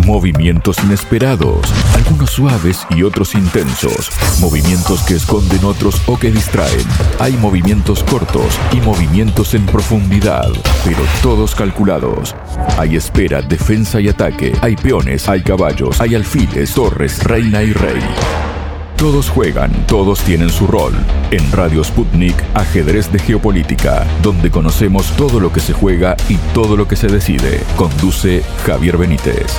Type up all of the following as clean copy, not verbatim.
Movimientos inesperados, algunos suaves y otros intensos. Movimientos que esconden otros o que distraen. Hay movimientos cortos y movimientos en profundidad, pero todos calculados. Hay espera, defensa y ataque. Hay peones, hay caballos, hay alfiles, torres, reina y rey. Todos juegan, todos tienen su rol. En Radio Sputnik, Ajedrez de Geopolítica, donde conocemos todo lo que se juega y todo lo que se decide. Conduce Javier Benítez.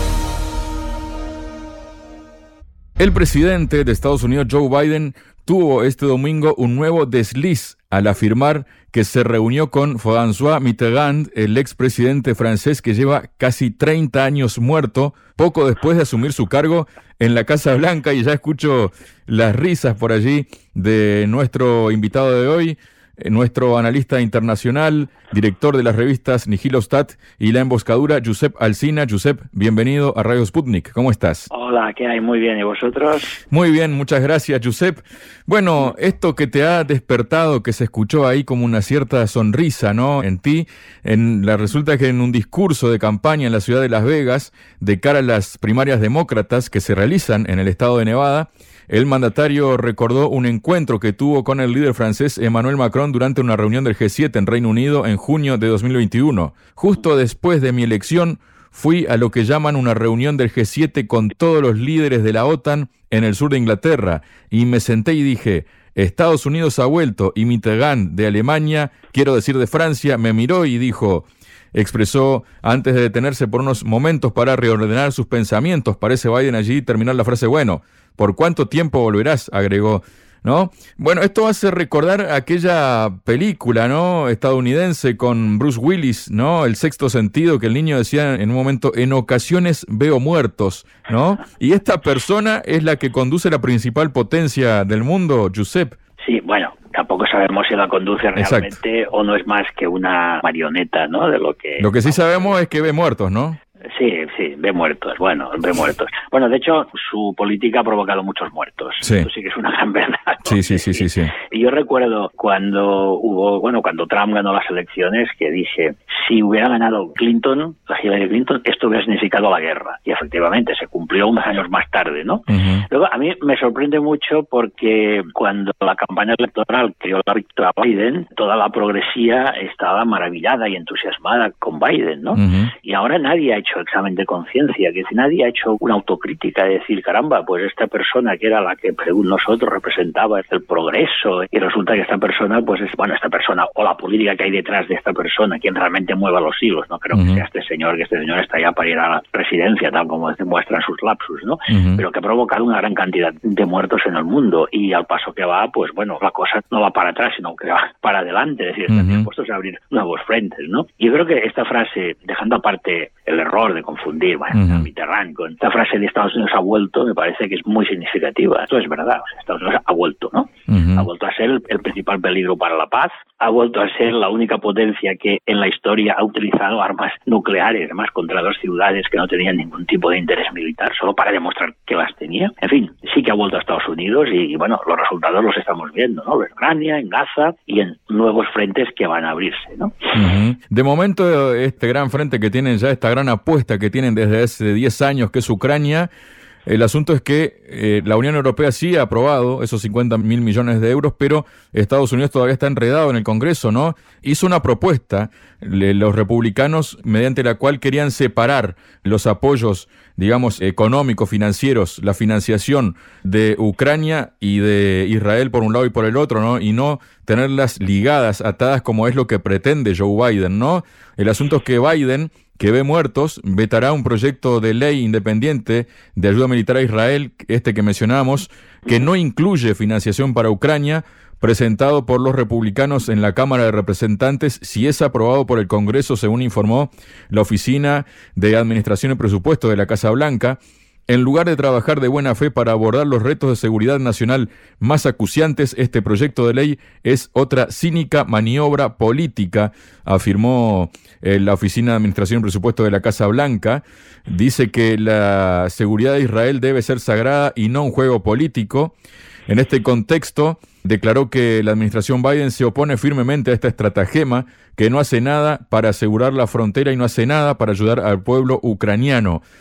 El presidente de Estados Unidos, Joe Biden, tuvo este domingo un nuevo desliz al afirmar que se reunió con François Mitterrand, el expresidente francés que lleva casi 30 años muerto, poco después de asumir su cargo en la Casa Blanca, y ya escucho las risas por allí de nuestro invitado de hoy, nuestro analista internacional, director de las revistas Nihilostat y La Emboscadura, Josep Alsina. Josep, bienvenido a Radio Sputnik. ¿Cómo estás? Hola, ¿qué hay? Muy bien. ¿Y vosotros? Muy bien, muchas gracias, Josep. Bueno, esto que te ha despertado, que se escuchó ahí como una cierta sonrisa, ¿no?, en ti, resulta que en un discurso de campaña en la ciudad de Las Vegas, de cara a las primarias demócratas que se realizan en el estado de Nevada, el mandatario recordó un encuentro que tuvo con el líder francés Emmanuel Macron durante una reunión del G7 en Reino Unido en junio de 2021. Justo después de mi elección, fui a lo que llaman una reunión del G7 con todos los líderes de la OTAN en el sur de Inglaterra, y me senté y dije: Estados Unidos ha vuelto, y Mitterrand de Alemania, quiero decir de Francia, me miró y expresó, antes de detenerse por unos momentos para reordenar sus pensamientos, parece Biden allí terminar la frase: bueno, ¿por cuánto tiempo volverás?, agregó, ¿no? Bueno, esto hace recordar aquella película, ¿no?, estadounidense con Bruce Willis, ¿no?, El sexto sentido, que el niño decía en un momento: en ocasiones veo muertos, ¿no? Y esta persona es la que conduce la principal potencia del mundo, Josep. Sí, bueno, tampoco sabemos si la conduce realmente. Exacto. O no es más que una marioneta, ¿no? De lo que sí sabemos es que ve muertos, ¿no? Sí, ve muertos. Bueno, de hecho, su política ha provocado muchos muertos. Sí. Eso sí que es una gran verdad, ¿no? Sí. Y yo recuerdo cuando Trump ganó las elecciones, que dije: si hubiera ganado la Hillary Clinton, esto hubiera significado la guerra. Y efectivamente, se cumplió unos años más tarde, ¿no? Uh-huh. Luego, a mí me sorprende mucho porque cuando la campaña electoral dio la victoria a Biden, toda la progresía estaba maravillada y entusiasmada con Biden, ¿no? Uh-huh. Y ahora nadie ha hecho examen de conciencia, que nadie ha hecho una autocrítica de decir: caramba, pues esta persona que era la que según nosotros representaba el progreso, y resulta que esta persona, esta persona o la política que hay detrás de esta persona, quien realmente mueva los hilos. No creo que sea este señor, que este señor está ya para ir a la presidencia, tal como demuestran sus lapsus, ¿no? Pero que ha provocado una gran cantidad de muertos en el mundo, y al paso que va, la cosa no va para atrás, sino que va para adelante, es decir, están dispuestos a abrir nuevos frentes, ¿no? Y yo creo que esta frase, dejando aparte el error de confundir Mitterrand con esta frase de Estados Unidos ha vuelto, me parece que es muy significativa. Esto es verdad, Estados Unidos ha vuelto, ¿no? Ha vuelto a ser el principal peligro para la paz, ha vuelto a ser la única potencia que en la historia ha utilizado armas nucleares, además contra dos ciudades que no tenían ningún tipo de interés militar, solo para demostrar que las tenía. En fin, sí que ha vuelto a Estados Unidos y los resultados los estamos viendo, ¿no? En Ucrania, en Gaza y en nuevos frentes que van a abrirse, ¿no? De momento, este gran frente que tienen ya, esta gran apuesta que tienen desde hace 10 años, que es Ucrania, el asunto es que la Unión Europea sí ha aprobado esos 50.000 millones de euros, pero Estados Unidos todavía está enredado en el Congreso, ¿no? Hizo una propuesta, los republicanos, mediante la cual querían separar los apoyos, digamos, económicos, financieros, la financiación de Ucrania y de Israel por un lado y por el otro, ¿no? Y no tenerlas ligadas, atadas, como es lo que pretende Joe Biden, ¿no? El asunto es que Biden, que ve muertos, vetará un proyecto de ley independiente de ayuda militar a Israel, este que mencionamos, que no incluye financiación para Ucrania, presentado por los republicanos en la Cámara de Representantes, si es aprobado por el Congreso, según informó la Oficina de Administración y Presupuesto de la Casa Blanca. En lugar de trabajar de buena fe para abordar los retos de seguridad nacional más acuciantes, este proyecto de ley es otra cínica maniobra política, afirmó la Oficina de Administración y Presupuesto de la Casa Blanca. Dice que la seguridad de Israel debe ser sagrada y no un juego político. En este contexto, declaró que la administración Biden se opone firmemente a esta estratagema, que no hace nada para asegurar la frontera y no hace nada para ayudar al pueblo ucraniano.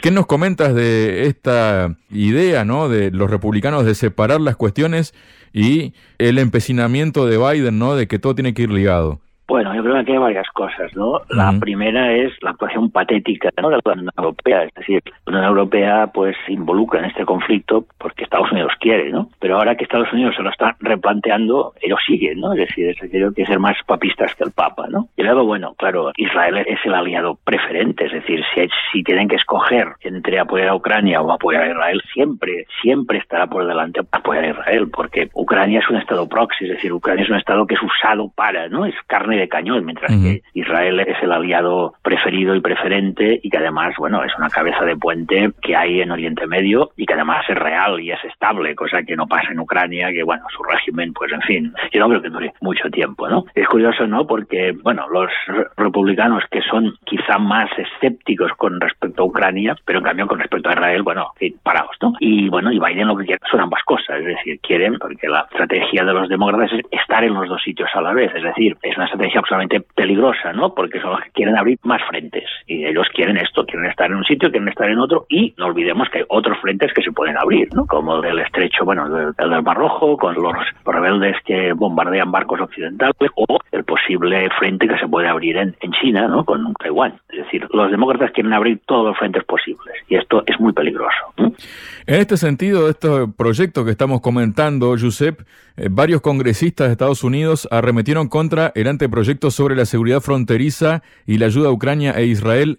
¿Qué nos comentas de esta idea, ¿no?, de los republicanos de separar las cuestiones y el empecinamiento de Biden, ¿no?, de que todo tiene que ir ligado? Bueno, yo creo que aquí hay varias cosas, ¿no? La primera es la actuación patética, ¿no?, de la Unión Europea. Es decir, la Unión Europea pues se involucra en este conflicto porque Estados Unidos quiere, ¿no? Pero ahora que Estados Unidos se lo está replanteando, ellos siguen, ¿no? Es decir, creo que ser más papistas que el Papa, ¿no? Y luego, bueno, claro, Israel es el aliado preferente. Es decir, si tienen que escoger entre apoyar a Ucrania o apoyar a Israel, siempre estará por delante apoyar a Israel, porque Ucrania es un estado proxy. Es decir, Ucrania es un estado que es usado para, ¿no? Es carne de cañón, mientras que Israel es el aliado preferido y preferente, y que además, bueno, es una cabeza de puente que hay en Oriente Medio y que además es real y es estable, cosa que no pasa en Ucrania, que bueno, su régimen, pues en fin, yo no creo que dure mucho tiempo, ¿no? Es curioso, ¿no?, porque, bueno, los republicanos que son quizá más escépticos con respecto a Ucrania, pero en cambio con respecto a Israel, bueno, en fin, parados, ¿no? Y bueno, y Biden lo que quiere son ambas cosas. Es decir, quieren, porque la estrategia de los demócratas es estar en los dos sitios a la vez. Es decir, es una estrategia absolutamente peligrosa, ¿no?, porque son los que quieren abrir más frentes, y ellos quieren esto, quieren estar en un sitio, quieren estar en otro, y no olvidemos que hay otros frentes que se pueden abrir, ¿no?, como el estrecho, bueno, el del Mar Rojo, con los rebeldes que bombardean barcos occidentales, o el posible frente que se puede abrir en China, ¿no?, con Taiwán. Es decir, los demócratas quieren abrir todos los frentes posibles, y esto es muy peligroso. En este sentido, este proyecto que estamos comentando, Josep, varios congresistas de Estados Unidos arremetieron contra el anteproyecto sobre la seguridad fronteriza y la ayuda a Ucrania e Israel,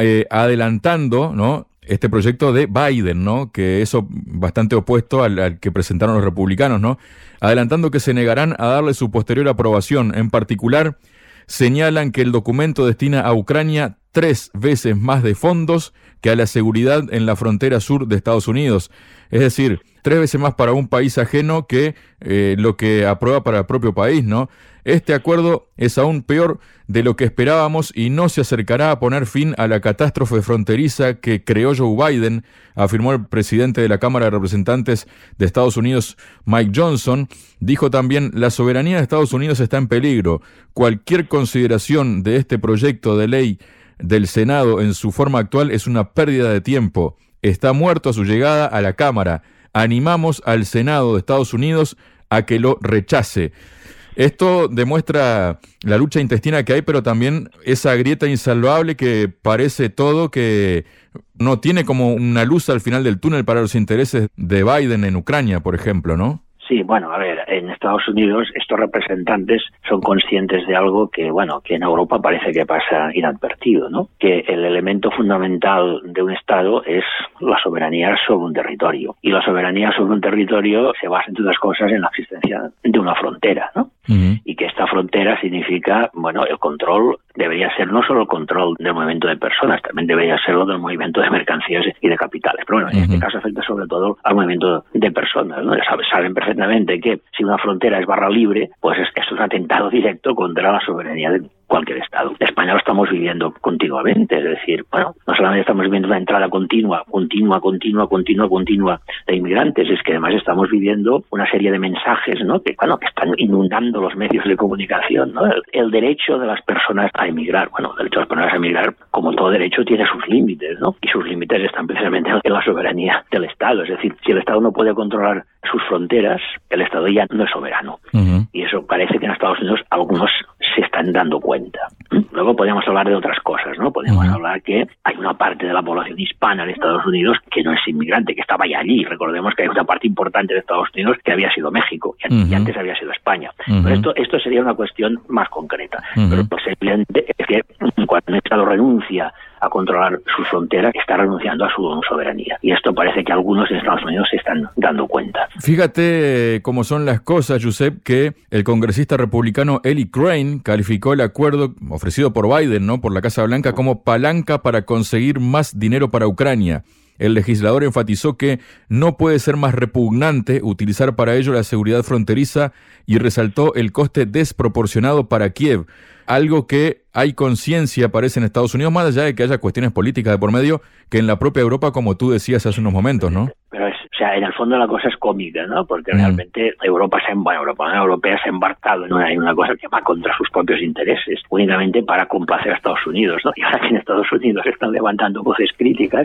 adelantando, ¿no?, este proyecto de Biden, ¿no?, que es bastante opuesto al que presentaron los republicanos, ¿no?, adelantando que se negarán a darle su posterior aprobación. En particular, señalan que el documento destina a Ucrania 3 veces más de fondos que a la seguridad en la frontera sur de Estados Unidos. Es decir, 3 veces más para un país ajeno que lo que aprueba para el propio país, ¿no? Este acuerdo es aún peor de lo que esperábamos y no se acercará a poner fin a la catástrofe fronteriza que creó Joe Biden, afirmó el presidente de la Cámara de Representantes de Estados Unidos, Mike Johnson. Dijo también: la soberanía de Estados Unidos está en peligro. Cualquier consideración de este proyecto de ley del Senado en su forma actual es una pérdida de tiempo. Está muerto a su llegada a la Cámara. Animamos al Senado de Estados Unidos a que lo rechace. Esto demuestra la lucha intestina que hay, pero también esa grieta insalvable que parece todo que no tiene como una luz al final del túnel para los intereses de Biden en Ucrania, por ejemplo, ¿no? Sí, bueno, a ver, en Estados Unidos estos representantes son conscientes de algo que, bueno, que en Europa parece que pasa inadvertido, ¿no? Que el elemento fundamental de un Estado es la soberanía sobre un territorio. Y la soberanía sobre un territorio se basa, entre otras cosas, en la existencia de una frontera, ¿no? Y que esta frontera significa, bueno, el control debería ser no solo el control del movimiento de personas, también debería serlo del movimiento de mercancías y de capitales. Pero bueno, en este caso afecta sobre todo al movimiento de personas, ¿no? Saben perfectamente que si una frontera es barra libre, pues esto es un atentado directo contra la soberanía de cualquier Estado. En España lo estamos viviendo continuamente, es decir, bueno, no solamente estamos viviendo una entrada continua de inmigrantes, es que además estamos viviendo una serie de mensajes, ¿no?, que, bueno, que están inundando los medios de comunicación, ¿no? El derecho de las personas a emigrar. Bueno, el derecho de las personas a emigrar, como todo derecho, tiene sus límites, ¿no? Y sus límites están precisamente en la soberanía del Estado. Es decir, si el Estado no puede controlar sus fronteras, el Estado ya no es soberano. Y eso parece que en Estados Unidos algunos se están dando cuenta. Luego podríamos hablar de otras cosas, ¿no? Podemos hablar que hay una parte de la población hispana de Estados Unidos que no es inmigrante, que estaba ya allí. Recordemos que hay una parte importante de Estados Unidos que había sido México y antes había sido España. Pero esto sería una cuestión más concreta. Pero pues evidente es que cuando un Estado renuncia a controlar sus fronteras, está renunciando a su soberanía. Y esto parece que algunos en Estados Unidos se están dando cuenta. Fíjate cómo son las cosas, Josep, que el congresista republicano Eli Crane calificó el acuerdo ofrecido por Biden, ¿no?, por la Casa Blanca, como palanca para conseguir más dinero para Ucrania. El legislador enfatizó que no puede ser más repugnante utilizar para ello la seguridad fronteriza y resaltó el coste desproporcionado para Kiev. Algo que hay conciencia, parece, en Estados Unidos, más allá de que haya cuestiones políticas de por medio, que en la propia Europa, como tú decías hace unos momentos, ¿no? Pero en el fondo la cosa es cómica, ¿no? Porque realmente la Unión Europea se ha embarcado en una cosa que va contra sus propios intereses, únicamente para complacer a Estados Unidos, ¿no? Y ahora que en Estados Unidos se están levantando voces críticas, ¿a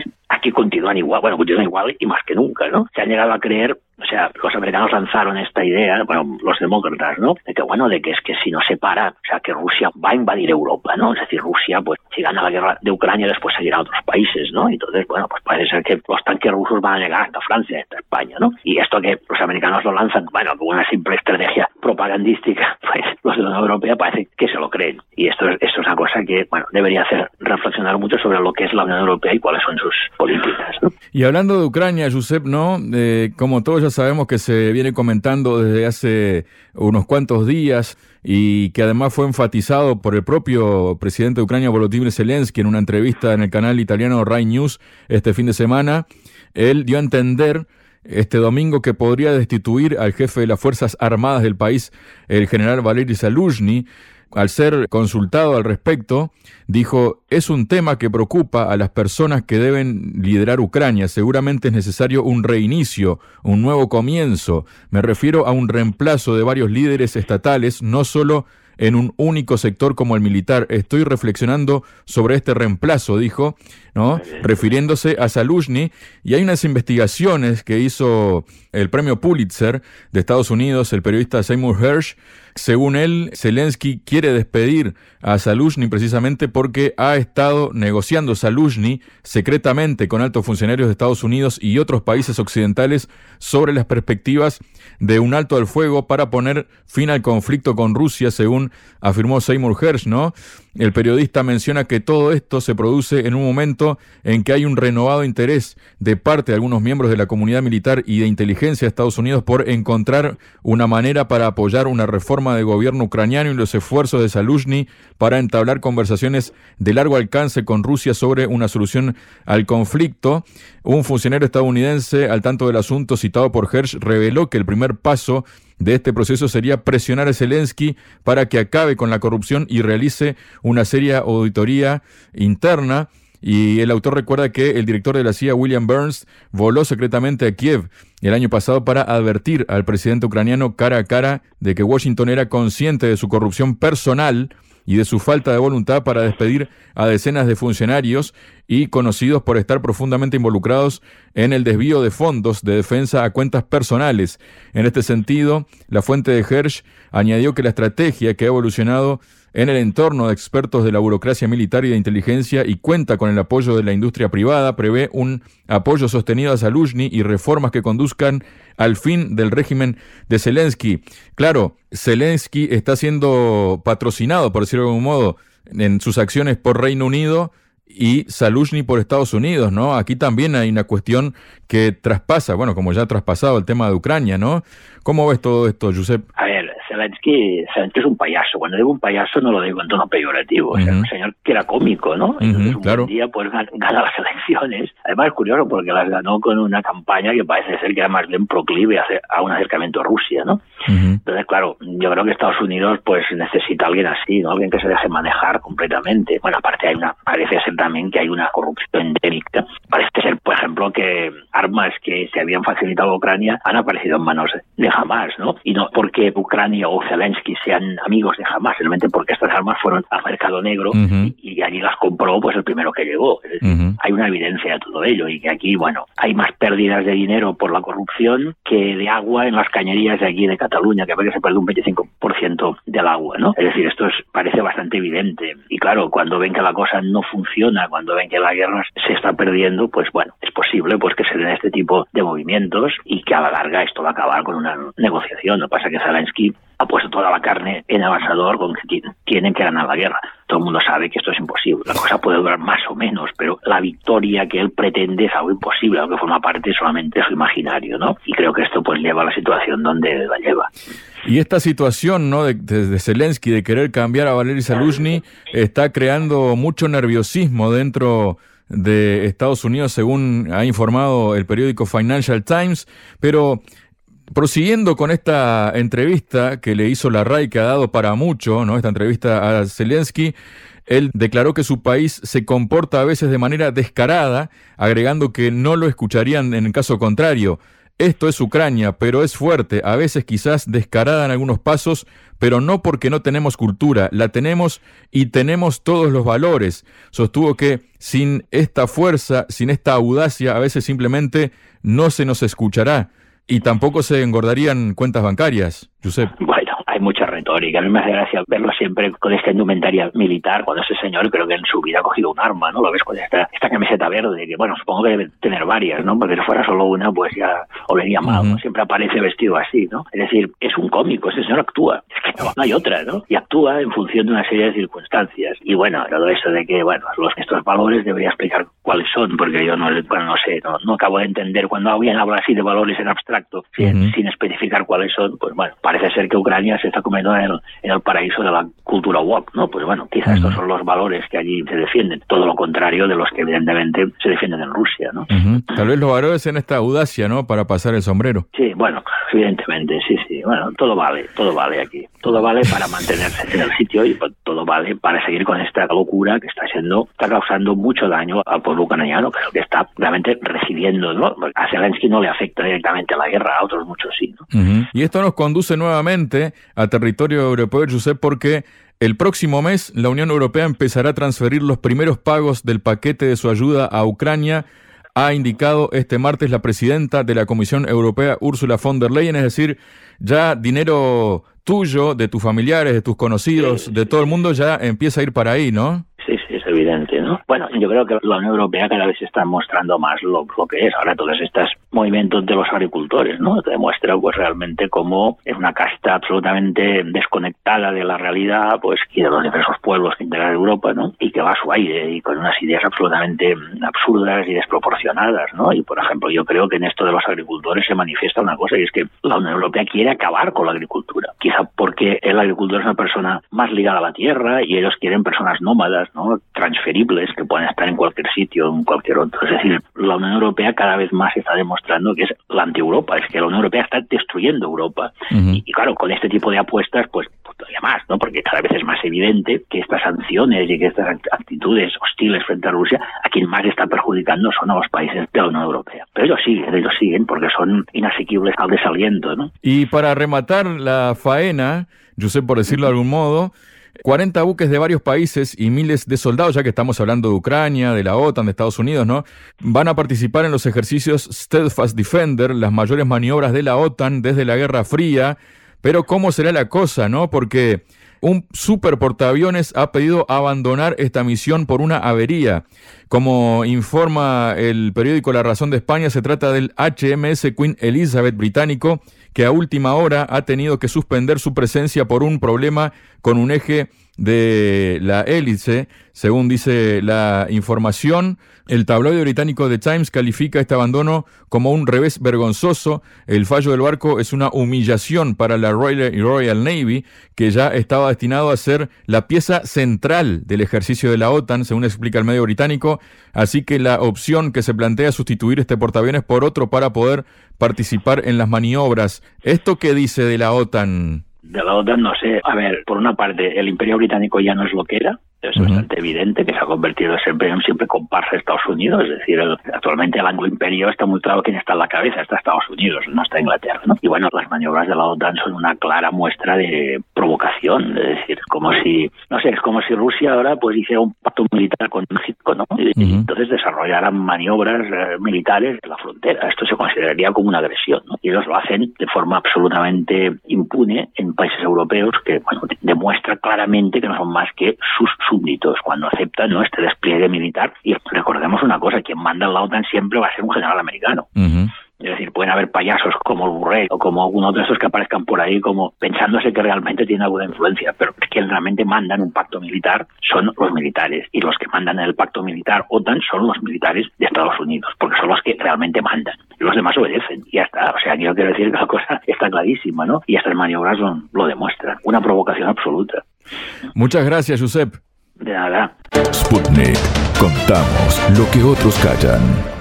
Zelensky continúan igual y más que nunca, ¿no? Se han llegado a creer, o sea, los americanos lanzaron esta idea, bueno, los demócratas, ¿no? De que es que si no se para, o sea, que Rusia va a invadir Europa, ¿no? Es decir, Rusia, pues, si gana la guerra de Ucrania, después seguirá a otros países, ¿no? Entonces, bueno, pues parece ser que los tanques rusos van a llegar hasta Francia, hasta España, ¿no? Y esto que los americanos lo lanzan, bueno, como una simple estrategia propagandística, pues los de la Unión Europea parece que se lo creen. Y esto es una cosa que, bueno, debería hacer reflexionar mucho sobre lo que es la Unión Europea y cuáles son sus políticas, ¿no? Y hablando de Ucrania, Josep, ¿no? Como todos ya sabemos que se viene comentando desde hace unos cuantos días y que además fue enfatizado por el propio presidente de Ucrania, Volodymyr Zelensky, en una entrevista en el canal italiano Rai News este fin de semana. Él dio a entender este domingo que podría destituir al jefe de las Fuerzas Armadas del país, el general Valery Zaluzhny. Al ser consultado al respecto, dijo: es un tema que preocupa a las personas que deben liderar Ucrania. Seguramente es necesario un reinicio, un nuevo comienzo. Me refiero a un reemplazo de varios líderes estatales, no solo en un único sector como el militar. Estoy reflexionando sobre este reemplazo, dijo, ¿no? Refiriéndose a Zaluzhny. Y hay unas investigaciones que hizo el premio Pulitzer de Estados Unidos, el periodista Seymour Hersh. Según él, Zelensky quiere despedir a Zaluzhny precisamente porque ha estado negociando Zaluzhny secretamente con altos funcionarios de Estados Unidos y otros países occidentales sobre las perspectivas de un alto al fuego para poner fin al conflicto con Rusia, según afirmó Seymour Hersh, ¿no? El periodista menciona que todo esto se produce en un momento en que hay un renovado interés de parte de algunos miembros de la comunidad militar y de inteligencia de Estados Unidos por encontrar una manera para apoyar una reforma de gobierno ucraniano y los esfuerzos de Zaluzhny para entablar conversaciones de largo alcance con Rusia sobre una solución al conflicto. Un funcionario estadounidense al tanto del asunto, citado por Hersh, reveló que el primer paso de este proceso sería presionar a Zelensky para que acabe con la corrupción y realice una seria auditoría interna. Y el autor recuerda que el director de la CIA, William Burns, voló secretamente a Kiev el año pasado para advertir al presidente ucraniano cara a cara de que Washington era consciente de su corrupción personal y de su falta de voluntad para despedir a decenas de funcionarios y conocidos por estar profundamente involucrados en el desvío de fondos de defensa a cuentas personales. En este sentido, la fuente de Hersh añadió que la estrategia que ha evolucionado en el entorno de expertos de la burocracia militar y de inteligencia y cuenta con el apoyo de la industria privada, prevé un apoyo sostenido a Zaluzhny y reformas que conduzcan al fin del régimen de Zelensky. Claro, Zelensky está siendo patrocinado, por decirlo de algún modo, en sus acciones por Reino Unido y Zaluzhny por Estados Unidos, ¿no? Aquí también hay una cuestión que traspasa, bueno, como ya ha traspasado el tema de Ucrania, ¿no? ¿Cómo ves todo esto, Josep? A ver, Zelensky es un payaso. Cuando digo un payaso no lo digo en tono peyorativo. O sea, un señor que era cómico, ¿no? Entonces un buen día pues gana las elecciones. Además es curioso porque las ganó con una campaña que parece ser que era más bien proclive a un acercamiento a Rusia, ¿no? Entonces, claro, yo creo que Estados Unidos pues necesita a alguien así, ¿no? Alguien que se deje manejar completamente. Bueno, aparte parece ser también que hay una corrupción endémica. Parece ser, por ejemplo, que armas que se habían facilitado a Ucrania han aparecido en manos de Hamas, ¿no? Y no porque Ucrania o Zelensky sean amigos de Hamas, simplemente porque estas armas fueron al mercado negro y allí las compró pues el primero que llegó. Es decir, hay una evidencia de todo ello y que aquí, bueno, hay más pérdidas de dinero por la corrupción que de agua en las cañerías de aquí de Cataluña, que parece que se perdió un 25% del agua, ¿no? Es decir, esto parece bastante evidente. Y claro, cuando ven que la cosa no funciona, cuando ven que la guerra se está perdiendo, pues bueno, es posible pues que se den este tipo de movimientos y que a la larga esto va a acabar con una negociación. Lo que pasa es que Zelensky ha puesto toda la carne en el asador con que tienen que ganar la guerra. Todo el mundo sabe que esto es imposible. La cosa puede durar más o menos, pero la victoria que él pretende es algo imposible, algo que forma parte solamente de su imaginario, ¿no? Y creo que esto pues lleva a la situación donde la lleva. Y esta situación, ¿no?, de Zelensky de querer cambiar a Valery Zaluzhny está creando mucho nerviosismo dentro de Estados Unidos, según ha informado el periódico Financial Times, pero prosiguiendo con esta entrevista que le hizo la RAI, que ha dado para mucho, ¿no?, esta entrevista a Zelensky, él declaró que su país se comporta a veces de manera descarada, agregando que no lo escucharían en el caso contrario. esto es Ucrania, pero es fuerte, a veces quizás descarada en algunos pasos, pero no porque no tenemos cultura, la tenemos y tenemos todos los valores. Sostuvo que sin esta fuerza, sin esta audacia, a veces simplemente no se nos escuchará y tampoco se engordarían cuentas bancarias, Josep. Bueno, hay mucha retórica. A mí me hace gracia verlo siempre con esta indumentaria militar, cuando ese señor creo que en su vida ha cogido un arma, ¿no? Lo ves con esta camiseta verde, que bueno, supongo que debe tener varias, ¿no? Porque si fuera solo una, pues ya olería mal, ¿no? Siempre aparece vestido así, ¿no? Es decir, es un cómico, ese señor actúa. Es que no hay otra, ¿no? Y actúa en función de una serie de circunstancias. Y bueno, todo eso de que, bueno, estos valores debería explicar cuáles son, porque yo no sé, no acabo de entender cuando alguien habla así de valores en abstracto, sin especificar cuáles son, pues bueno, parece ser que Ucrania se está convirtiendo en el paraíso de la cultura woke, ¿no? Pues bueno, quizás estos son los valores que allí se defienden, todo lo contrario de los que evidentemente se defienden en Rusia, ¿no? Tal vez los valores en esta audacia, ¿no? Para pasar el sombrero. Sí, bueno, evidentemente, sí. Bueno, todo vale aquí. Todo vale para mantenerse en el sitio y todo vale para seguir con esta locura que está causando mucho daño al pueblo ucraniano, que es el que está realmente recibiendo, ¿no? A Zelensky no le afecta directamente la guerra, a otros muchos sí, ¿no? Y esto nos conduce nuevamente a territorio europeo, Josep, porque el próximo mes la Unión Europea empezará a transferir los primeros pagos del paquete de su ayuda a Ucrania, ha indicado este martes la presidenta de la Comisión Europea, Ursula von der Leyen, es decir, ya dinero tuyo, de tus familiares, de tus conocidos, de todo el mundo ya empieza a ir para ahí, ¿no? Sí, es evidente, ¿no? Bueno, yo creo que la Unión Europea cada vez está mostrando más lo que es. Ahora todos estos movimientos de los agricultores, ¿no? Te demuestra pues realmente cómo es una casta absolutamente desconectada de la realidad, pues, y de los diversos pueblos que integran Europa, ¿no? Y que va a su aire y con unas ideas absolutamente absurdas y desproporcionadas, ¿no? Y por ejemplo, yo creo que en esto de los agricultores se manifiesta una cosa, y es que la Unión Europea quiere acabar con la agricultura. Quizá porque el agricultor es una persona más ligada a la tierra y ellos quieren personas nómadas, ¿no? Transferibles, que pueden estar en cualquier sitio, en cualquier otro. Es decir, la Unión Europea cada vez más está demostrando que es la anti-Europa, es que la Unión Europea está destruyendo Europa. Y claro, con este tipo de apuestas, pues todavía más, ¿no? Porque cada vez es más evidente que estas sanciones y que estas actitudes hostiles frente a Rusia, a quien más está perjudicando son a los países de la Unión Europea. Pero ellos siguen porque son inasequibles al desaliento, ¿no? Y para rematar la faena, Josep, por decirlo de algún modo, 40 buques de varios países y miles de soldados, ya que estamos hablando de Ucrania, de la OTAN, de Estados Unidos, ¿no? Van a participar en los ejercicios Steadfast Defender, las mayores maniobras de la OTAN desde la Guerra Fría. Pero ¿cómo será la cosa, no? Porque un super portaaviones ha pedido abandonar esta misión por una avería. Como informa el periódico La Razón de España, se trata del HMS Queen Elizabeth británico, que a última hora ha tenido que suspender su presencia por un problema con un eje de la hélice. Según dice la información, el tabloide británico The Times califica este abandono como un revés vergonzoso. El fallo del barco es una humillación para la Royal Navy, que ya estaba destinado a ser la pieza central del ejercicio de la OTAN, según explica el medio británico. Así que la opción que se plantea es sustituir este portaaviones por otro para poder participar en las maniobras. ¿Esto qué dice de la OTAN? De la OTAN no sé. A ver, por una parte, el Imperio Británico ya no es lo que era. Es bastante evidente que se ha convertido en siempre comparsa de Estados Unidos. Es decir, actualmente el anglo-imperio está muy claro quién está en la cabeza. Está Estados Unidos, no está Inglaterra, ¿no? Y bueno, las maniobras de la OTAN son una clara muestra de provocación. Es decir, como si, no sé, es como si Rusia ahora pues hiciera un pacto militar con México, ¿no? Y entonces desarrollaran maniobras militares en la frontera. Esto se consideraría como una agresión, ¿no? Y ellos lo hacen de forma absolutamente impune en países europeos que, bueno, demuestra claramente que no son más que sus súbditos cuando aceptan, ¿no?, este despliegue militar. Y recordemos una cosa, quien manda en la OTAN siempre va a ser un general americano. Es decir, pueden haber payasos como el Burrell o como alguno de esos que aparezcan por ahí como pensándose que realmente tienen alguna influencia, pero quien realmente manda en un pacto militar son los militares, y los que mandan en el pacto militar OTAN son los militares de Estados Unidos, porque son los que realmente mandan, y los demás obedecen, y ya está. O sea, yo quiero decir que la cosa está clarísima, ¿no? Y estas maniobras lo demuestran, una provocación absoluta. Muchas gracias, Josep. De nada. Sputnik. Contamos lo que otros callan.